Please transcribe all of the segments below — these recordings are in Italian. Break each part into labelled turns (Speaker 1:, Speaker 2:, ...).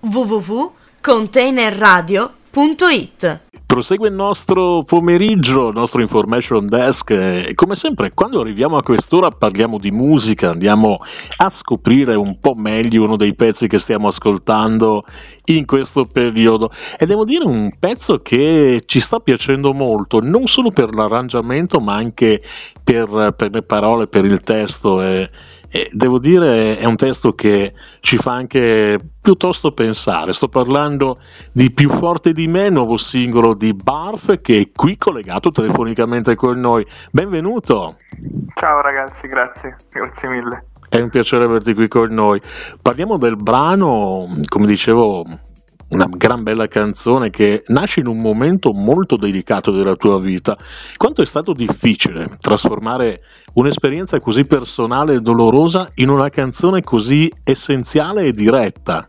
Speaker 1: www.containerradio.it.
Speaker 2: Prosegue il nostro pomeriggio, il nostro information desk e come sempre quando arriviamo a quest'ora parliamo di musica, andiamo a scoprire un po' meglio uno dei pezzi che stiamo ascoltando in questo periodo e devo dire un pezzo che ci sta piacendo molto, non solo per l'arrangiamento ma anche per le parole, per il testo e devo dire è un testo che ci fa anche piuttosto pensare. Sto parlando di Più forte di me, nuovo singolo di Barf che è qui collegato telefonicamente con noi. Benvenuto.
Speaker 3: Ciao ragazzi, grazie mille.
Speaker 2: È un piacere averti qui con noi. Parliamo del brano, come dicevo, una gran bella canzone che nasce in un momento molto delicato della tua vita. Quanto è stato difficile trasformare un'esperienza così personale e dolorosa in una canzone così essenziale e diretta?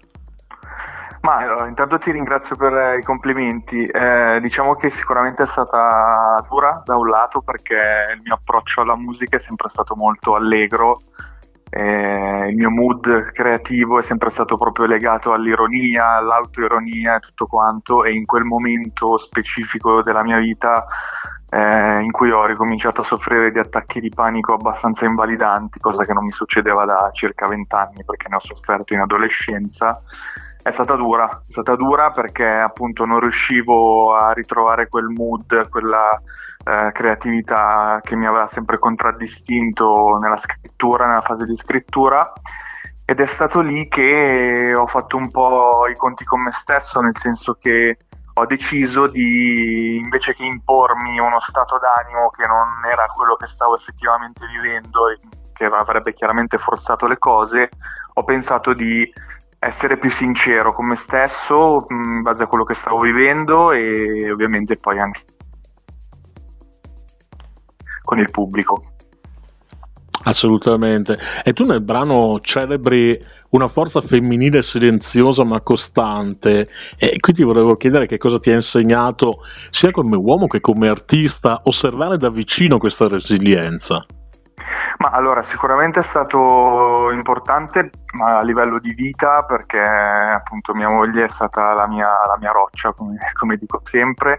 Speaker 3: Ma intanto ti ringrazio per i complimenti. Diciamo che sicuramente è stata dura da un lato perché il mio approccio alla musica è sempre stato molto allegro. Il mio mood creativo è sempre stato proprio legato all'ironia, all'autoironia e tutto quanto, e in quel momento specifico della mia vita in cui ho ricominciato a soffrire di attacchi di panico abbastanza invalidanti, cosa che non mi succedeva da circa 20 anni perché ne ho sofferto in adolescenza, è stata dura perché appunto non riuscivo a ritrovare quel mood, quella creatività che mi aveva sempre contraddistinto nella scrittura, nella fase di scrittura, ed è stato lì che ho fatto un po' i conti con me stesso, nel senso che ho deciso di, invece che impormi uno stato d'animo che non era quello che stavo effettivamente vivendo e che avrebbe chiaramente forzato le cose, ho pensato di essere più sincero con me stesso in base a quello che stavo vivendo e ovviamente poi anche con il pubblico.
Speaker 2: Assolutamente. E tu nel brano celebri una forza femminile silenziosa ma costante, e qui ti volevo chiedere che cosa ti ha insegnato sia come uomo che come artista osservare da vicino questa resilienza.
Speaker 3: Ma allora sicuramente è stato importante a livello di vita perché appunto mia moglie è stata la mia roccia, come dico sempre,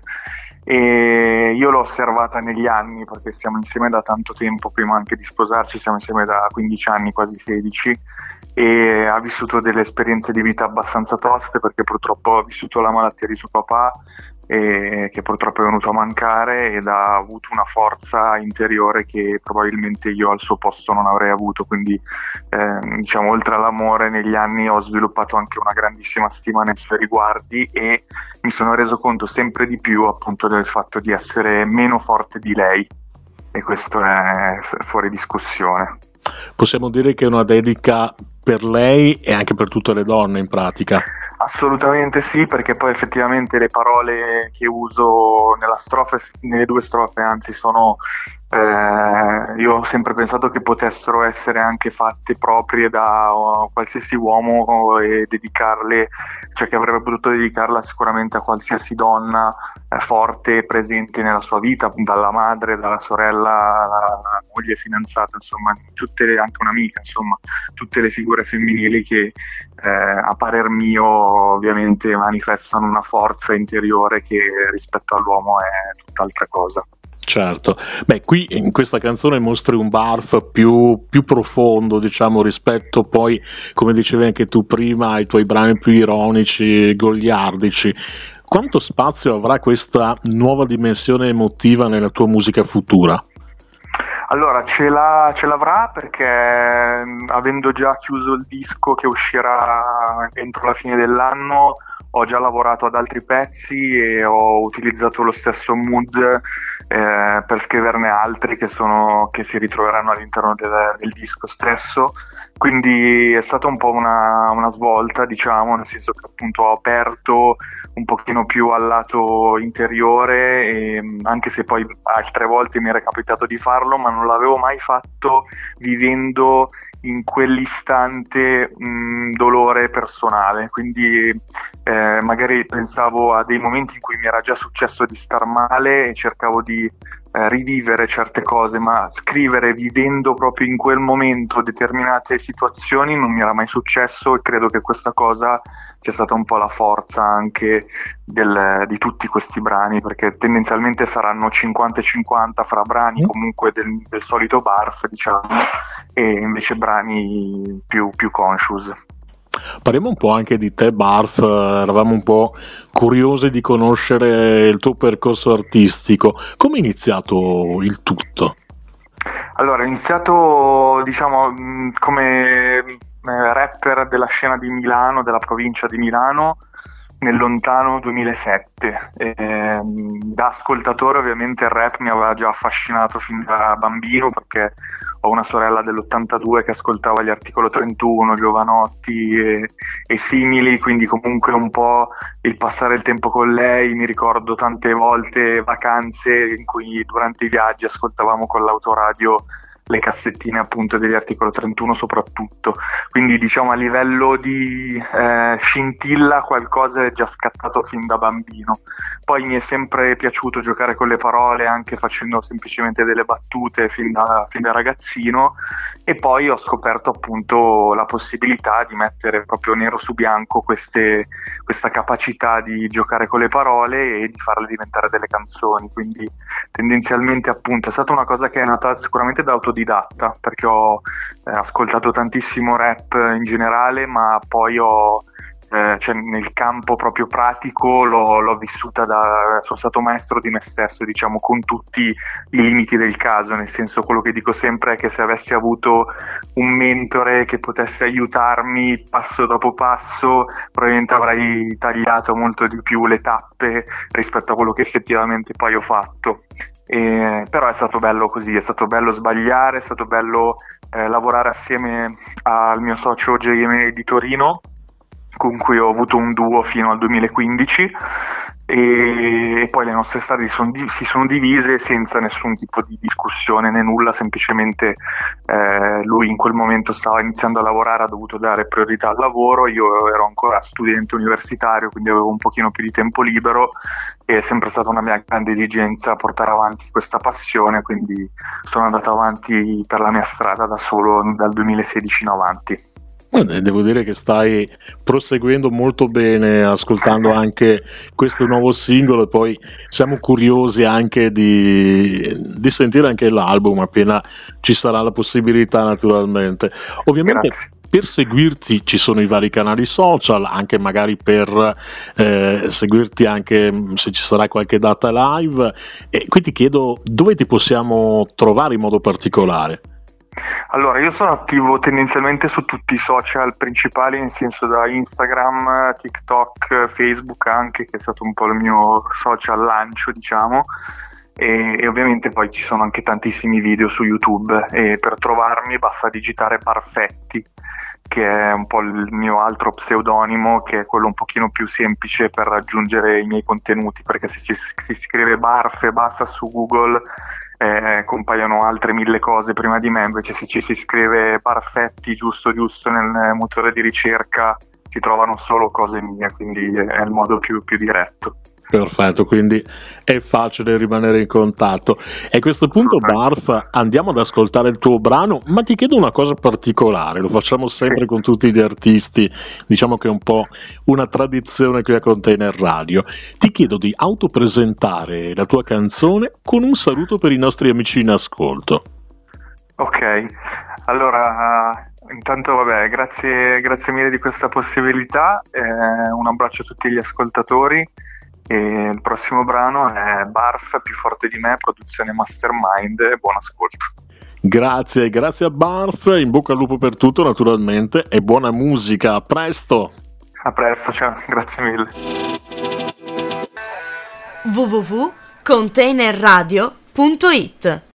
Speaker 3: e io l'ho osservata negli anni perché siamo insieme da tanto tempo, prima anche di sposarci siamo insieme da 15 anni, quasi 16, e ha vissuto delle esperienze di vita abbastanza toste perché purtroppo ha vissuto la malattia di suo papà e che purtroppo è venuto a mancare, ed ha avuto una forza interiore che probabilmente io al suo posto non avrei avuto, quindi diciamo oltre all'amore negli anni ho sviluppato anche una grandissima stima nei suoi riguardi e mi sono reso conto sempre di più appunto del fatto di essere meno forte di lei, e questo è fuori discussione.
Speaker 2: Possiamo dire che è una dedica per lei e anche per tutte le donne in pratica.
Speaker 3: Assolutamente sì, perché poi effettivamente le parole che uso nelle due strofe anzi sono io ho sempre pensato che potessero essere anche fatte proprie da qualsiasi uomo e dedicarle, cioè che avrebbe potuto dedicarla sicuramente a qualsiasi donna forte e presente nella sua vita, dalla madre, dalla sorella, alla moglie fidanzata, insomma anche un'amica, insomma tutte le figure femminili che a parer mio ovviamente manifestano una forza interiore che rispetto all'uomo è tutt'altra cosa.
Speaker 2: Certo, beh, qui in questa canzone mostri un Barf più profondo, diciamo, rispetto poi, come dicevi anche tu prima, ai tuoi brani più ironici, goliardici. Quanto spazio avrà questa nuova dimensione emotiva nella tua musica futura?
Speaker 3: Allora, ce l'avrà perché avendo già chiuso il disco che uscirà entro la fine dell'anno, ho già lavorato ad altri pezzi e ho utilizzato lo stesso mood per scriverne altri che si ritroveranno all'interno del disco stesso, quindi è stata un po' una svolta, diciamo, nel senso che appunto ho aperto un pochino più al lato interiore, e anche se poi altre volte mi era capitato di farlo, ma non l'avevo mai fatto vivendo in quell'istante dolore personale, quindi magari pensavo a dei momenti in cui mi era già successo di star male e cercavo di rivivere certe cose, ma scrivere vivendo proprio in quel momento determinate situazioni non mi era mai successo, e credo che questa cosa c'è stata un po' la forza anche di tutti questi brani, perché tendenzialmente saranno 50-50 fra brani comunque del solito barf, diciamo, e invece brani più conscious.
Speaker 2: Parliamo un po' anche di te, Barf. Eravamo un po' curiosi di conoscere il tuo percorso artistico. Come è iniziato il tutto?
Speaker 3: Allora, ho iniziato, diciamo, come rapper della scena di Milano, della provincia di Milano, nel lontano 2007. Da ascoltatore ovviamente il rap mi aveva già affascinato fin da bambino, perché ho una sorella dell'82 che ascoltava gli Articolo 31, Giovanotti e simili, quindi comunque un po' il passare il tempo con lei. Mi ricordo tante volte vacanze in cui durante i viaggi ascoltavamo con l'autoradio le cassettine appunto degli Articolo 31 soprattutto, quindi diciamo a livello di scintilla qualcosa è già scattato fin da bambino. Poi mi è sempre piaciuto giocare con le parole, anche facendo semplicemente delle battute fin da ragazzino, e poi ho scoperto appunto la possibilità di mettere proprio nero su bianco questa capacità di giocare con le parole e di farle diventare delle canzoni. Quindi tendenzialmente appunto è stata una cosa che è nata sicuramente da autodidatta, perché ho ascoltato tantissimo rap in generale, ma poi cioè nel campo proprio pratico l'ho vissuta sono stato maestro di me stesso, diciamo, con tutti i limiti del caso, nel senso, quello che dico sempre è che se avessi avuto un mentore che potesse aiutarmi passo dopo passo, probabilmente avrei tagliato molto di più le tappe rispetto a quello che effettivamente poi ho fatto. Però è stato bello così, è stato bello sbagliare, è stato bello lavorare assieme al mio socio JM di Torino, con cui ho avuto un duo fino al 2015, e poi le nostre strade si sono divise senza nessun tipo di discussione né nulla, semplicemente lui in quel momento stava iniziando a lavorare, ha dovuto dare priorità al lavoro, io ero ancora studente universitario, quindi avevo un pochino più di tempo libero, e è sempre stata una mia grande esigenza portare avanti questa passione, quindi sono andato avanti per la mia strada da solo dal 2016 in avanti.
Speaker 2: Devo dire che stai proseguendo molto bene, ascoltando anche questo nuovo singolo, e poi siamo curiosi anche di sentire anche l'album appena ci sarà la possibilità, naturalmente. Ovviamente grazie. Per seguirti ci sono i vari canali social, anche magari per seguirti anche se ci sarà qualche data live, e qui ti chiedo dove ti possiamo trovare in modo particolare.
Speaker 3: Allora, io sono attivo tendenzialmente su tutti i social principali, nel senso da Instagram, TikTok, Facebook anche, che è stato un po' il mio social lancio, diciamo, e ovviamente poi ci sono anche tantissimi video su YouTube, e per trovarmi basta digitare Barfetti, che è un po' il mio altro pseudonimo, che è quello un pochino più semplice per raggiungere i miei contenuti, perché se si scrive Barf e basta su Google compaiono altre 1000 cose prima di me, invece se ci si scrive Barfetti giusto nel motore di ricerca si trovano solo cose mie, quindi è il modo più diretto.
Speaker 2: Perfetto, quindi è facile rimanere in contatto. E a questo punto, Barf, andiamo ad ascoltare il tuo brano, ma ti chiedo una cosa particolare, lo facciamo sempre con tutti gli artisti, diciamo che è un po' una tradizione qui a Container Radio. Ti chiedo di autopresentare la tua canzone con un saluto per i nostri amici in ascolto. Ok, allora intanto grazie mille di questa possibilità, un abbraccio a tutti gli ascoltatori. E il prossimo brano è Barf, più forte di me, produzione Mastermind. Buon ascolto. Grazie a Barf, in bocca al lupo per tutto naturalmente, e buona musica. A presto, ciao, grazie mille.
Speaker 1: www.containerradio.it